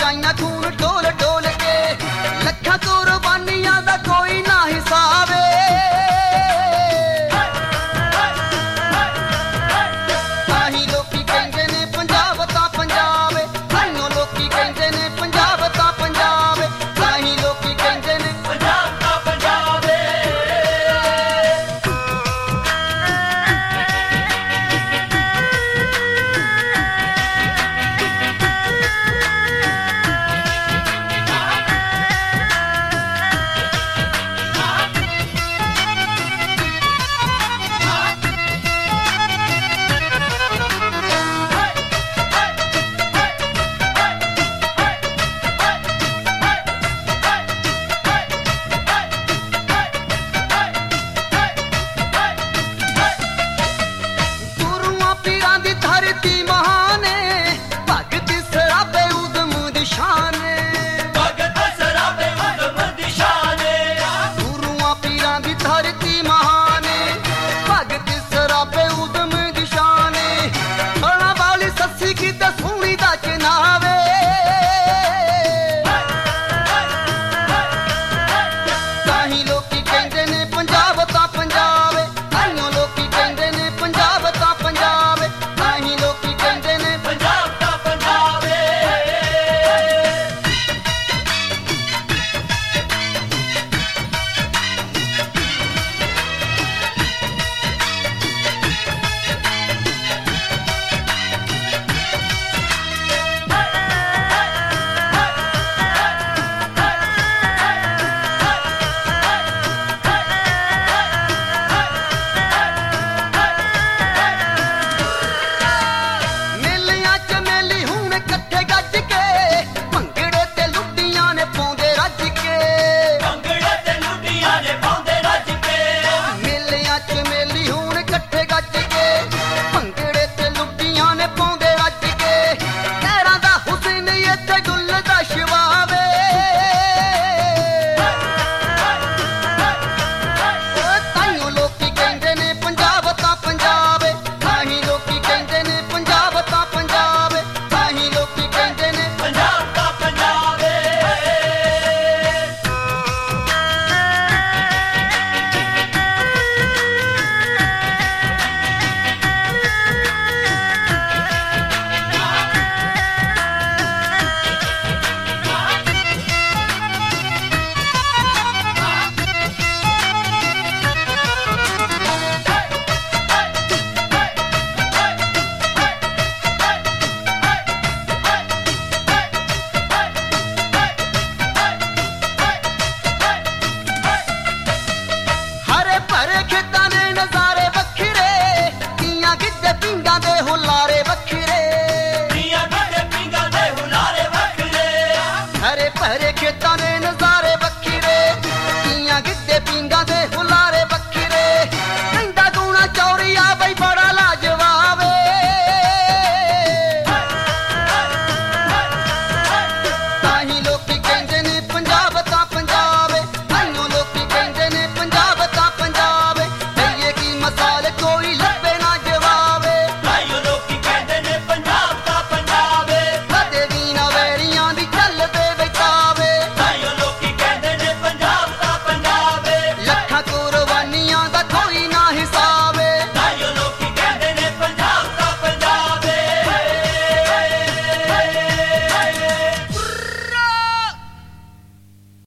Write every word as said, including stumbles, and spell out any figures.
ਮਚਾਈਆਂ ਖੂਨ ਡੋਲ ਡੋਲ ਕੇ, ਲੱਖਾਂ ਕੁਰਬਾਨੀਆਂ ਦਾ ਕੋਈ ਨਾ ਹਿਸਾਬ ਏ। ਤਾਹੀਂ ਲੋਕੀ ਕਹਿੰਦੇ ਨੇ ਪੰਜਾਬ ਤਾਂ ਪੰਜਾਬ ਏ, ਤਾਹੀਓਂ ਲੋਕੀ ਕਹਿੰਦੇ ਨੇ ਪੰਜਾਬ ਤਾਂ ਪੰਜਾਬ ਏ, ਤਾਹੀਂ ਲੋਕੀ ਕਹਿੰਦੇ ਨੇ ਪੰਜਾਬ ਤਾਂ ਪੰਜਾਬ ਏ। ਗੁਰੂਆਂ ਪੀਰਾਂ ਦੀ ਧਰਤੀ ਮਹਾਨ ਏ, ਭਗਤ ਸਰਾਭੇ ਉਦਮ ਦੀ ਸ਼ਾਨ ਏ। ਭਗਤ ਸਰਾਭੇ ਉਦਮ ਦੀ ਸ਼ਾਨ ਏ। ਗੁਰੂਆਂ ਪੀਰਾਂ ਦੀ ਧਰਤੀ ਮਹਾਨ ਏ, ਭਗਤ ਸਰਾਭੇ ਉਦਮ ਦੀ ਸ਼ਾਨ ਏ। ਬਣਾ ਵਾਲੀ ਸੱਸੀ ਕਿਤੇ ਸੋਹਣੀ ਦਾ ਚਨਾਵ ਏ। ਤਾਹੀਂ ਲੋਕੀ ਕਹਿੰਦੇ ਨੇ ਪੰਜਾਬ ਤਾਂ ਪੰਜਾਬ ਏ, ਤਾਹੀਓਂ ਲੋਕੀ ਕਹਿੰਦੇ ਨੇ ਪੰਜਾਬ ਤਾਂ ਪੰਜਾਬ ਏ, ਤਾਹੀਂ ਲੋਕੀ ਕਹਿੰਦੇ ਨੇ ਪੰਜਾਬ ਤਾਂ ਪੰਜਾਬ ਏ। ਮੇਲਿਆਂ ਚ ਮੇਲੀ ਹੁਣ ਇਕੱਠੇ ਗੱਜ ਕੇ, ਭੰਗੜੇ ਤੇ ਲੁੱਡੀਆਂ ਨੇ ਪਾਉਂਦੇ ਰੱਜ ਕੇ। ਭੰਗੜੇ ਤੇ ਲੁੱਡੀਆਂ ਨੇ ਪਾਉਂਦੇ ਰੱਜ ਕੇ। ਮੇਲਿਆਂ ਚ ਮੇਲੀ ਹੁਣ ਇਕੱਠੇ ਗੱਜ ਕੇ, ਭੰਗੜੇ ਤੇ ਲੁੱਡੀਆਂ ਨੇ ਪਾਉਂਦੇ ਰੱਜ ਕੇ। ਕਹਿਰਾਂ ਦਾ ਹੁਸਨ ਇੱਥੇ ਗੁੱਲ ਦਾ ਸ਼ਿਵਾਬ ਏ। ਓ ਤਾਈਓਂ ਲੋਕੀ ਕਹਿੰਦੇ ਨੇ ਪੰਜਾਬ ਤਾਂ ਪੰਜਾਬ ਏ, ਤਾਹੀਂ ਲੋਕੀ ਕਹਿੰਦੇ ਨੇ ਪੰਜਾਬ ਤਾਂ ਪੰਜਾਬ ਏ, ਤਾਹੀਂ ਲੋਕੀ ਕਹਿੰਦੇ ਨੇ ਪੰਜਾਬ ਤਾਂ ਪੰਜਾਬ ਏ। ਹਰੇ ਭਰੇ ਖੇਤਾਂ ਦੇ ਨਜ਼ਾਰੇ ਵੱਖਰੇ, ਤੀਆਂ ਗਿੱਧੇ ਪਿੰਗਾਂ ਦੇ ਹੁਲਾਰੇ ਵੱਖਰੇ। ਦੀਆਂ ਗੱਡੇ ਪਿੰਗਾਂ ਦੇ ਹੁਲਾਰੇ ਵੱਖਰੇ। ਹਰੇ ਭਰੇ ਖੇਤਾਂ ਦੇ ਨਜ਼ਾਰੇ ਵੱਖਰੇ, ਤੀਆਂ ਗਿੱਧੇ ਪਿੰਗਾਂ ਦੇ ਹੁਲਾਰੇ ਵੱਖਰੇ। ਕਹਿੰਦਾ ਗੂਣਾ ਚੌਰੀਆ ਬਈ ਬੜਾ ਲਾਜਵਾਬ ਏ। ਤਾਹੀਂ ਲੋਕੀ ਕਹਿੰਦੇ ਨੇ ਪੰਜਾਬ ਤਾਂ ਪੰਜਾਬ ਏ, ਤਾਹੀਓਂ ਲੋਕੀ ਕਹਿੰਦੇ ਨੇ ਪੰਜਾਬ ਤਾਂ ਪੰਜਾਬ ਏ। ਕਹੀਏ ਕੀ ਮਸਾਲ ਕੋਈ